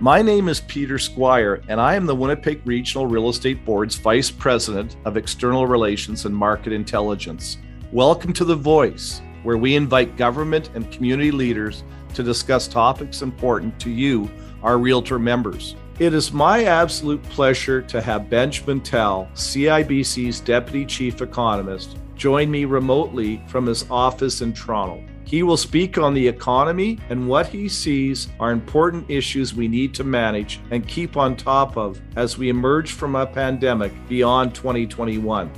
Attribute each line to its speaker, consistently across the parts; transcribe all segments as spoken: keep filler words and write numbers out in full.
Speaker 1: My name is Peter Squire, and I am the Winnipeg Regional Real Estate Board's Vice President of External Relations and Market Intelligence. Welcome to The Voice, where we invite government and community leaders to discuss topics important to you, our Realtor members. It is my absolute pleasure to have Benjamin Tal, C I B C's Deputy Chief Economist, join me remotely from his office in Toronto. He will speak on the economy and what he sees are important issues we need to manage and keep on top of as we emerge from a pandemic beyond twenty twenty-one.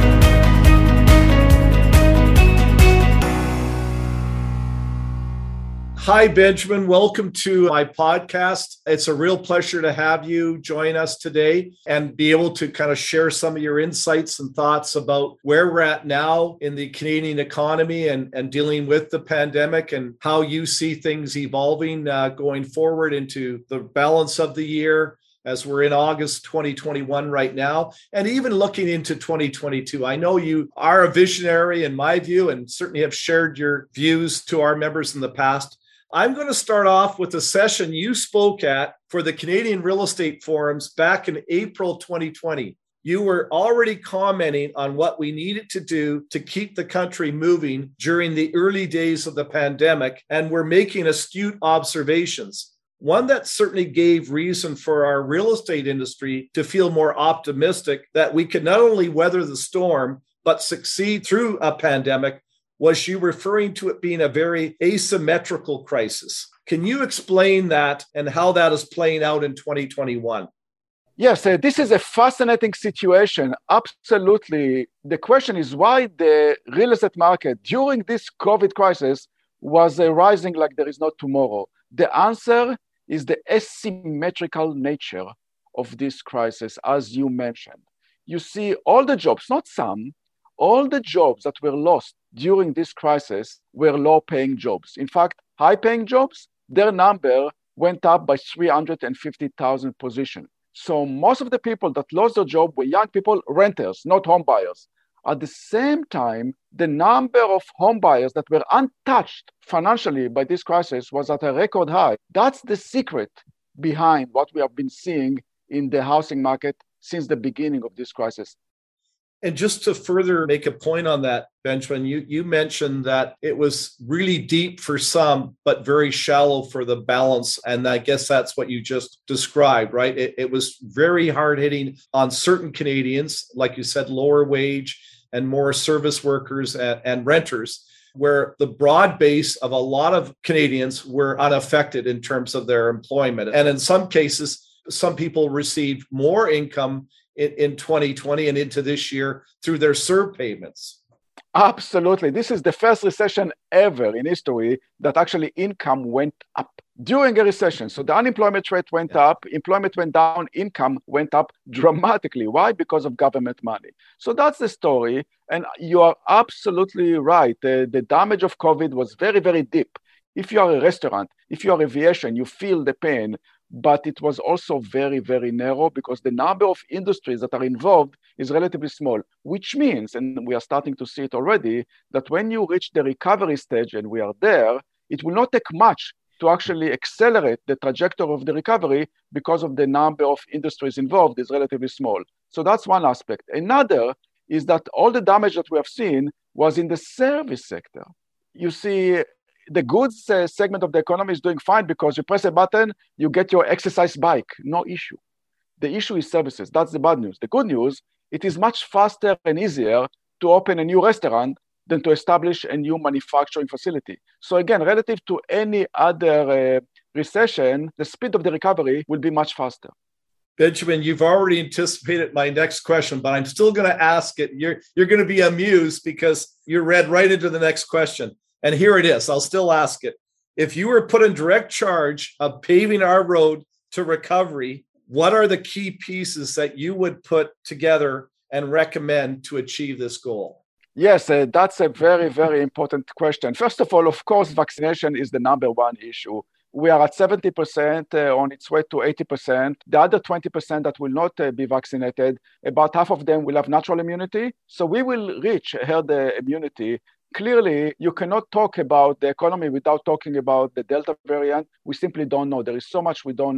Speaker 1: Hi, Benjamin. Welcome to my podcast. It's a real pleasure to have you join us today and be able to kind of share some of your insights and thoughts about where we're at now in the Canadian economy and, and dealing with the pandemic and how you see things evolving uh, going forward into the balance of the year as we're in August twenty twenty-one right now, and even looking into twenty twenty-two. I know you are a visionary in my view and certainly have shared your views to our members in the past. I'm going to start off with a session you spoke at for the Canadian Real Estate Forums back in April twenty twenty. You were already commenting on what we needed to do to keep the country moving during the early days of the pandemic, and we're making astute observations. One that certainly gave reason for our real estate industry to feel more optimistic that we could not only weather the storm, but succeed through a pandemic. Was you referring to it being a very asymmetrical crisis? Can you explain that and how that is playing out in twenty twenty-one?
Speaker 2: Yes, uh, this is a fascinating situation. Absolutely. The question is why the real estate market during this COVID crisis was uh, rising like there is no tomorrow. The answer is the asymmetrical nature of this crisis, as you mentioned. You see all the jobs, not some, all the jobs that were lost during this crisis were low-paying jobs. In fact, high-paying jobs, their number went up by three hundred fifty thousand positions. So most of the people that lost their job were young people, renters, not home buyers. At the same time, the number of home buyers that were untouched financially by this crisis was at a record high. That's the secret behind what we have been seeing in the housing market since the beginning of this crisis.
Speaker 1: And just to further make a point on that, Benjamin, you, you mentioned that it was really deep for some, but very shallow for the balance. And I guess that's what you just described, right? It, it was very hard hitting on certain Canadians, like you said, lower wage and more service workers and, and renters, where the broad base of a lot of Canadians were unaffected in terms of their employment. And in some cases, some people received more income in twenty twenty and into this year through their C E R B payments.
Speaker 2: Absolutely. This is the first recession ever in history that actually income went up during a recession. So the unemployment rate went yeah. up, employment went down, income went up dramatically. Why? Because of government money. So that's the story. And you are absolutely right. The, the damage of COVID was very, very deep. If you are a restaurant, if you are aviation, you feel the pain. But it was also very, very narrow because the number of industries that are involved is relatively small, which means, and we are starting to see it already, that when you reach the recovery stage, and we are there, it will not take much to actually accelerate the trajectory of the recovery because of the number of industries involved is relatively small. So that's one aspect. Another is that all the damage that we have seen was in the service sector. You see, the goods uh, segment of the economy is doing fine because you press a button, you get your exercise bike, no issue. The issue is services. That's the bad news. The good news, it is much faster and easier to open a new restaurant than to establish a new manufacturing facility. So again, relative to any other uh, recession, the speed of the recovery will be much faster.
Speaker 1: Benjamin, you've already anticipated my next question, but I'm still going to ask it. You're, you're going to be amused because you read right into the next question. And here it is. I'll still ask it. If you were put in direct charge of paving our road to recovery, what are the key pieces that you would put together and recommend to achieve this goal?
Speaker 2: Yes, uh, that's a very, very important question. First of all, of course, vaccination is the number one issue. We are at seventy percent uh, on its way to eighty percent. The other twenty percent that will not uh, be vaccinated, about half of them will have natural immunity. So we will reach herd uh, immunity. Clearly, you cannot talk about the economy without talking about the Delta variant. We simply don't know. There is so much we don't know.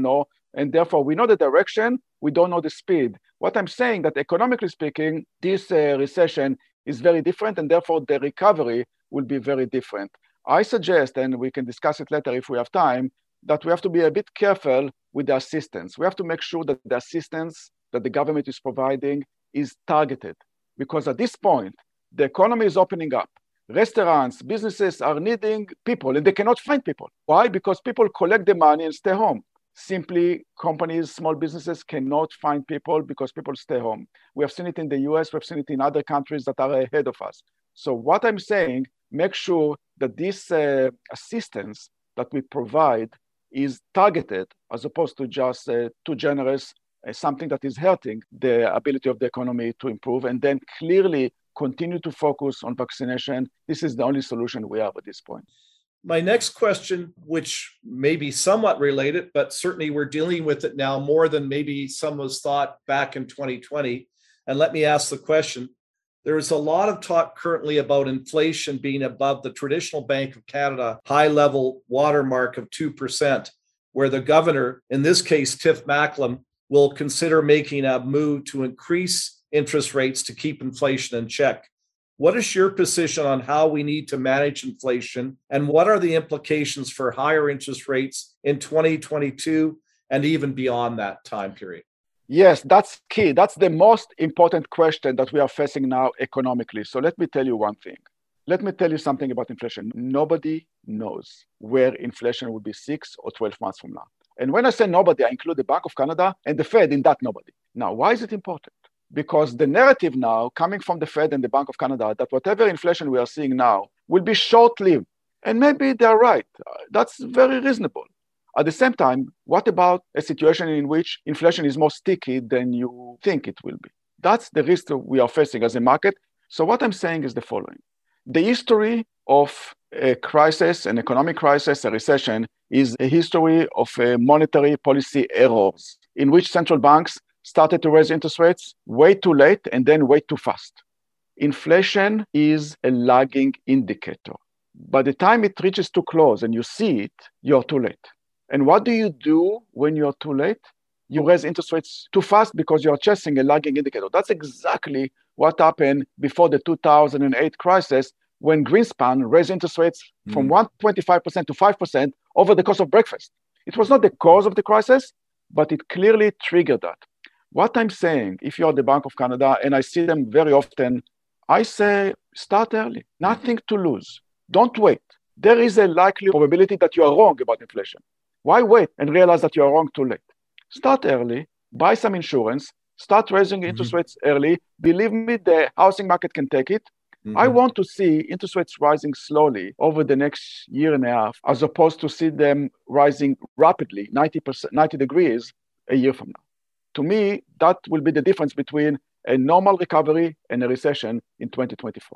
Speaker 2: And therefore, we know the direction, we don't know the speed. What I'm saying that economically speaking, this uh, recession is very different, and therefore the recovery will be very different. I suggest, and we can discuss it later if we have time, that we have to be a bit careful with the assistance. We have to make sure that the assistance that the government is providing is targeted. Because at this point, the economy is opening up. Restaurants, businesses are needing people, and they cannot find people. Why? Because people collect the money and stay home. Simply, companies, small businesses cannot find people because people stay home. We have seen it in the U S, we've seen it in other countries that are ahead of us. So what I'm saying, make sure that this uh, assistance that we provide is targeted as opposed to just uh, too generous, uh, something that is hurting the ability of the economy to improve, and then clearly continue to focus on vaccination. This is the only solution we have at this point.
Speaker 1: My next question, which may be somewhat related, but certainly we're dealing with it now more than maybe some was thought back in twenty twenty. And let me ask the question. There is a lot of talk currently about inflation being above the traditional Bank of Canada high-level watermark of two percent, where the governor, in this case, Tiff Macklem, will consider making a move to increase interest rates to keep inflation in check. What is your position on how we need to manage inflation, and what are the implications for higher interest rates in twenty twenty-two and even beyond that time period?
Speaker 2: Yes, that's key. That's the most important question that we are facing now economically. So let me tell you one thing. Let me tell you something about inflation. Nobody knows where inflation will be six or twelve months from now. And when I say nobody, I include the Bank of Canada and the Fed in that nobody. Now, why is it important? Because the narrative now coming from the Fed and the Bank of Canada that whatever inflation we are seeing now will be short-lived. And maybe they're right. That's very reasonable. At the same time, what about a situation in which inflation is more sticky than you think it will be? That's the risk that we are facing as a market. So what I'm saying is the following. The history of a crisis, an economic crisis, a recession, is a history of uh, monetary policy errors in which central banks started to raise interest rates way too late and then way too fast. Inflation is a lagging indicator. By the time it reaches too close and you see it, you're too late. And what do you do when you're too late? You raise interest rates too fast because you're chasing a lagging indicator. That's exactly what happened before the two thousand eight crisis when Greenspan raised interest rates mm. from one hundred twenty-five percent to five percent over the course of breakfast. It was not the cause of the crisis, but it clearly triggered that. What I'm saying, if you're the Bank of Canada, and I see them very often, I say start early, nothing to lose. Don't wait. There is a likely probability that you are wrong about inflation. Why wait and realize that you are wrong too late? Start early, buy some insurance, start raising interest mm-hmm. rates early. Believe me, the housing market can take it. Mm-hmm. I want to see interest rates rising slowly over the next year and a half, as opposed to see them rising rapidly, ninety percent, ninety degrees a year from now. To me, that will be the difference between a normal recovery and a recession in twenty twenty-four.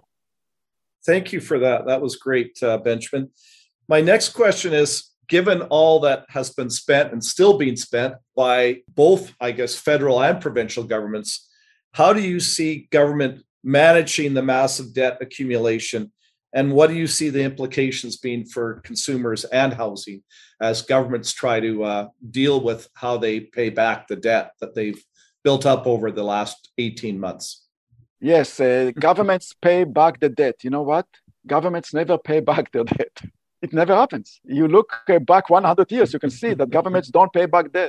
Speaker 1: Thank you for that. That was great, uh, Benjamin. My next question is, given all that has been spent and still being spent by both, I guess, federal and provincial governments, how do you see government managing the massive debt accumulation? And what do you see the implications being for consumers and housing as governments try to uh, deal with how they pay back the debt that they've built up over the last eighteen months?
Speaker 2: Yes, uh, governments pay back the debt. You know what? Governments never pay back their debt. It never happens. You look uh, back one hundred years, you can see that governments don't pay back debt.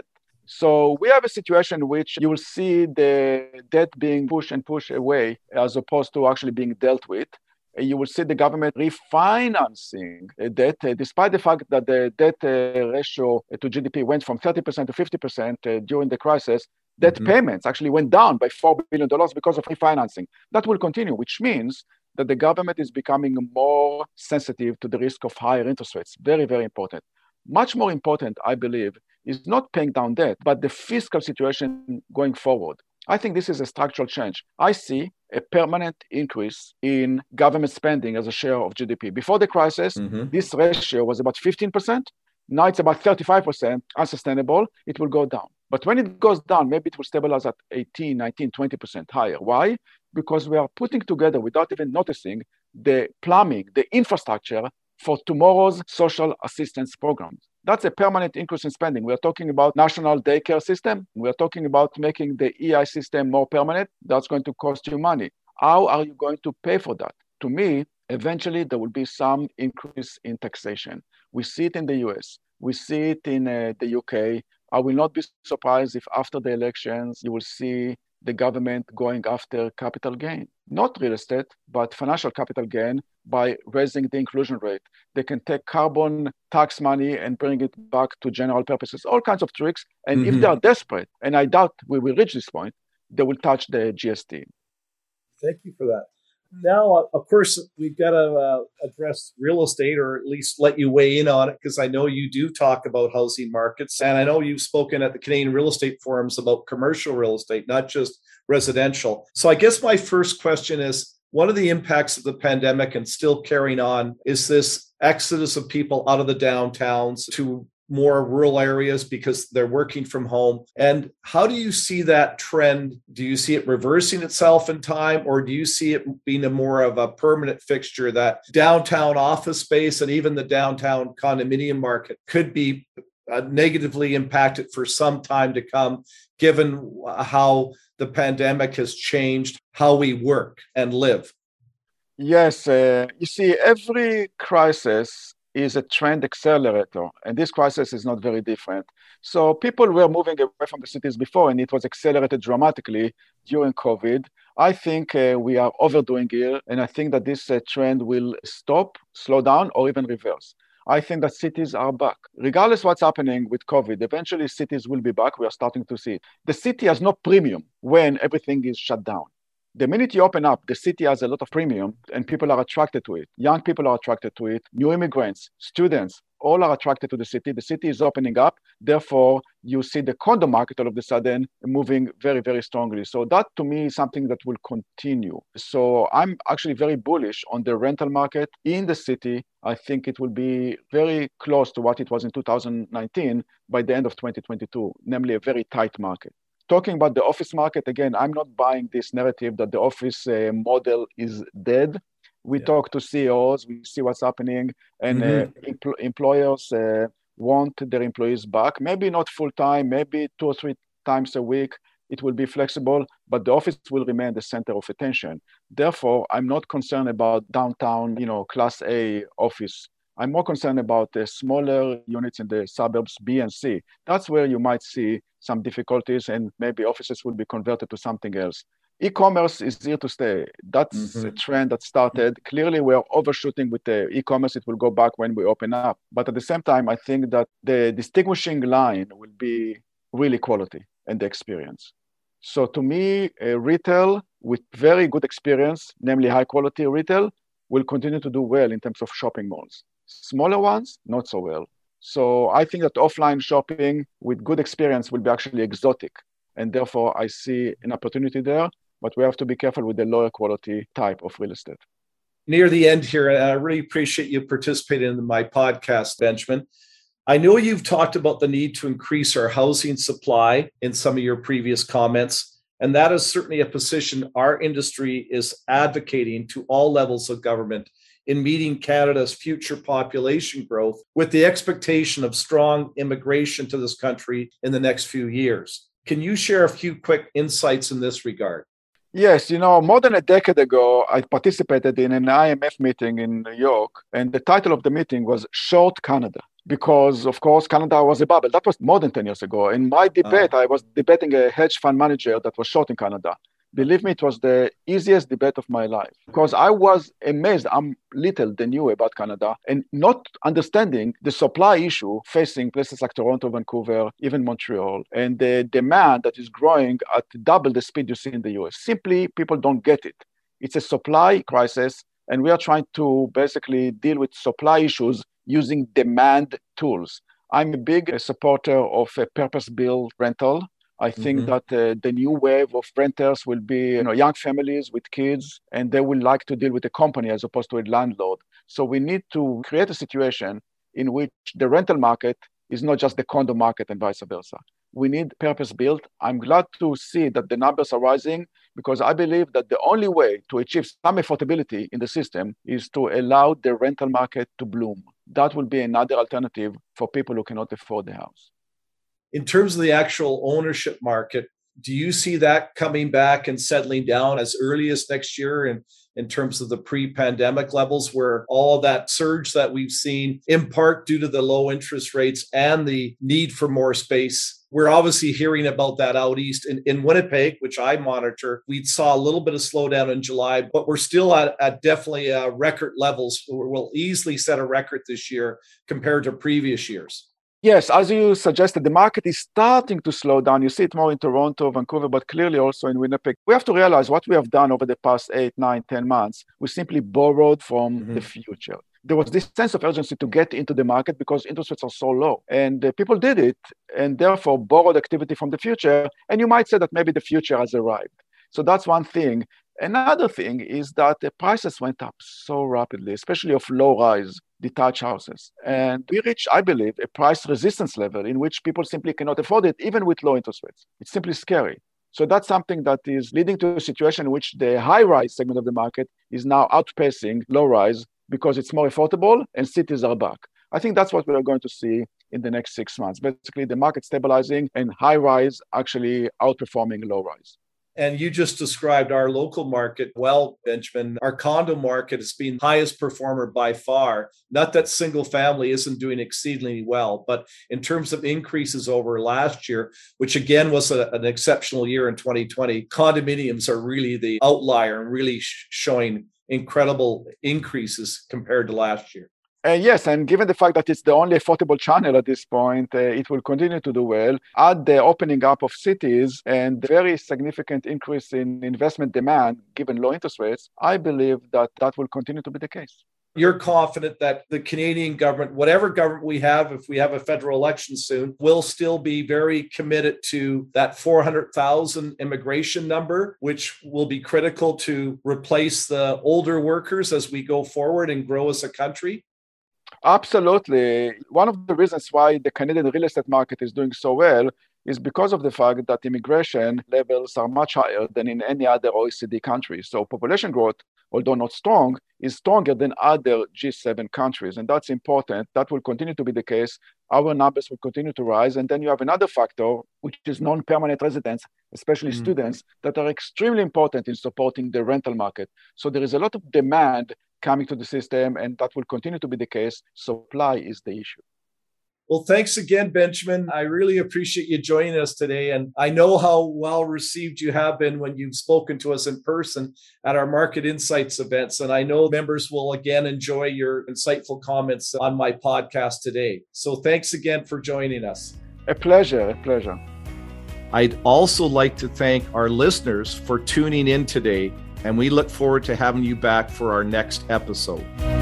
Speaker 2: So we have a situation in which you will see the debt being pushed and pushed away as opposed to actually being dealt with. You will see the government refinancing debt, uh, despite the fact that the debt uh, ratio to G D P went from thirty percent to fifty percent uh, during the crisis. Debt mm-hmm. payments actually went down by four billion dollars because of refinancing. That will continue, which means that the government is becoming more sensitive to the risk of higher interest rates. Very, very important. Much more important, I believe, is not paying down debt, but the fiscal situation going forward. I think this is a structural change. I see a permanent increase in government spending as a share of G D P. Before the crisis, mm-hmm. this ratio was about fifteen percent. Now it's about thirty-five percent, unsustainable. It will go down. But when it goes down, maybe it will stabilize at eighteen, nineteen, twenty percent higher. Why? Because we are putting together, without even noticing, the plumbing, the infrastructure for tomorrow's social assistance programs. That's a permanent increase in spending. We're talking about national daycare system. We're talking about making the E I system more permanent. That's going to cost you money. How are you going to pay for that? To me, eventually there will be some increase in taxation. We see it in the U S. We see it in uh, the U K. I will not be surprised if after the elections, you will see the government going after capital gain, not real estate, but financial capital gain by raising the inclusion rate. They can take carbon tax money and bring it back to general purposes, all kinds of tricks. And mm-hmm. if they are desperate, and I doubt we will reach this point, they will touch the G S T.
Speaker 1: Thank you for that. Now, of course, we've got to uh, address real estate, or at least let you weigh in on it, because I know you do talk about housing markets. And I know you've spoken at the Canadian Real Estate Forums about commercial real estate, not just residential. So I guess my first question is, one of the impacts of the pandemic and still carrying on is this exodus of people out of the downtowns to more rural areas because they're working from home. And how do you see that trend? Do you see it reversing itself in time, or do you see it being a more of a permanent fixture that downtown office space and even the downtown condominium market could be uh, negatively impacted for some time to come, given how the pandemic has changed how we work and live?
Speaker 2: Yes, uh, you see, every crisis is a trend accelerator, and this crisis is not very different. So people were moving away from the cities before, and it was accelerated dramatically during COVID. I think uh, we are overdoing it, and I think that this uh, trend will stop, slow down, or even reverse. I think that cities are back. Regardless what's happening with COVID, eventually cities will be back. We are starting to see it. The city has no premium when everything is shut down. The minute you open up, the city has a lot of premium and people are attracted to it. Young people are attracted to it. New immigrants, students, all are attracted to the city. The city is opening up. Therefore, you see the condo market all of a sudden moving very, very strongly. So that to me is something that will continue. So I'm actually very bullish on the rental market in the city. I think it will be very close to what it was in two thousand nineteen by the end of twenty twenty-two, namely a very tight market. Talking about the office market, again, I'm not buying this narrative that the office uh, model is dead. We yeah. talk to C E Os, we see what's happening, and mm-hmm. uh, empl- employers uh, want their employees back. Maybe not full-time, maybe two or three times a week. It will be flexible, but the office will remain the center of attention. Therefore, I'm not concerned about downtown, you know, class A office. I'm more concerned about the smaller units in the suburbs B and C. That's where you might see some difficulties and maybe offices will be converted to something else. E-commerce is here to stay. That's mm-hmm. a trend that started. Clearly, we're overshooting with the e-commerce. It will go back when we open up. But at the same time, I think that the distinguishing line will be really quality and the experience. So to me, a retail with very good experience, namely high quality retail, will continue to do well in terms of shopping malls. Smaller ones, not so well. So I think that offline shopping with good experience will be actually exotic. And therefore, I see an opportunity there, but we have to be careful with the lower quality type of real estate.
Speaker 1: Near the end here, and I really appreciate you participating in my podcast, Benjamin. I know you've talked about the need to increase our housing supply in some of your previous comments, and that is certainly a position our industry is advocating to all levels of government in meeting Canada's future population growth with the expectation of strong immigration to this country in the next few years. Can you share a few quick insights in this regard?
Speaker 2: Yes, you know, more than a decade ago, I participated in an I M F meeting in New York, and the title of the meeting was Short Canada, because, of course, Canada was a bubble. That was more than ten years ago. In my debate, uh, I was debating a hedge fund manager that was short in Canada. Believe me, it was the easiest debate of my life because I was amazed. I'm little they knew about Canada and not understanding the supply issue facing places like Toronto, Vancouver, even Montreal, and the demand that is growing at double the speed you see in the U S. Simply, people don't get it. It's a supply crisis, and we are trying to basically deal with supply issues using demand tools. I'm a big supporter of a purpose-built rental. I think mm-hmm. that uh, the new wave of renters will be, you know, young families with kids, and they will like to deal with a company as opposed to a landlord. So we need to create a situation in which the rental market is not just the condo market and vice versa. We need purpose-built. I'm glad to see that the numbers are rising because I believe that the only way to achieve some affordability in the system is to allow the rental market to bloom. that will be another alternative for people who cannot afford the house.
Speaker 1: In terms of the actual ownership market, do you see that coming back and settling down as early as next year in, in terms of the pre-pandemic levels, where all that surge that we've seen, in part due to the low interest rates and the need for more space? We're obviously hearing about that out east. In, in Winnipeg, which I monitor, we saw a little bit of slowdown in July, but we're still at, at definitely uh, record levels. We'll easily set a record this year compared to previous years.
Speaker 2: Yes, as you suggested, the market is starting to slow down. You see it more in Toronto, Vancouver, but clearly also in Winnipeg. We have to realize what we have done over the past eight, nine, ten months. We simply borrowed from mm-hmm. the future. There was this sense of urgency to get into the market because interest rates are so low. And uh, people did it and therefore borrowed activity from the future. And you might say that maybe the future has arrived. So that's one thing. Another thing is that the prices went up so rapidly, especially of low-rise detached houses. And we reached, I believe, a price resistance level in which people simply cannot afford it, even with low interest rates. It's simply scary. So that's something that is leading to a situation in which the high-rise segment of the market is now outpacing low-rise because it's more affordable and cities are back. I think that's what we are going to see in the next six months. Basically, the market stabilizing and high-rise actually outperforming low-rise.
Speaker 1: And you just described our local market well, Benjamin. Our condo market has been highest performer by far. Not that single family isn't doing exceedingly well, but in terms of increases over last year, which again was a, an exceptional year in twenty twenty, condominiums are really the outlier and really sh- showing incredible increases compared to last year.
Speaker 2: Uh, yes, and given the fact that it's the only affordable channel at this point, uh, it will continue to do well. Add the opening up of cities and the very significant increase in investment demand, given low interest rates, I believe that that will continue to be the case.
Speaker 1: You're confident that the Canadian government, whatever government we have, if we have a federal election soon, will still be very committed to that four hundred thousand immigration number, which will be critical to replace the older workers as we go forward and grow as a country?
Speaker 2: Absolutely. One of the reasons why the Canadian real estate market is doing so well is because of the fact that immigration levels are much higher than in any other O E C D country. So population growth, although not strong, is stronger than other G seven countries. And that's important. That will continue to be the case. Our numbers will continue to rise. And then you have another factor, which is non-permanent residents, especially mm-hmm. students, that are extremely important in supporting the rental market. So there is a lot of demand coming to the system, and that will continue to be the case. Supply is the issue.
Speaker 1: Well, thanks again, Benjamin. I really appreciate you joining us today. And I know how well received you have been when you've spoken to us in person at our Market Insights events. And I know members will again enjoy your insightful comments on my podcast today. So thanks again for joining us.
Speaker 2: A pleasure, a pleasure.
Speaker 1: I'd also like to thank our listeners for tuning in today. And we look forward to having you back for our next episode.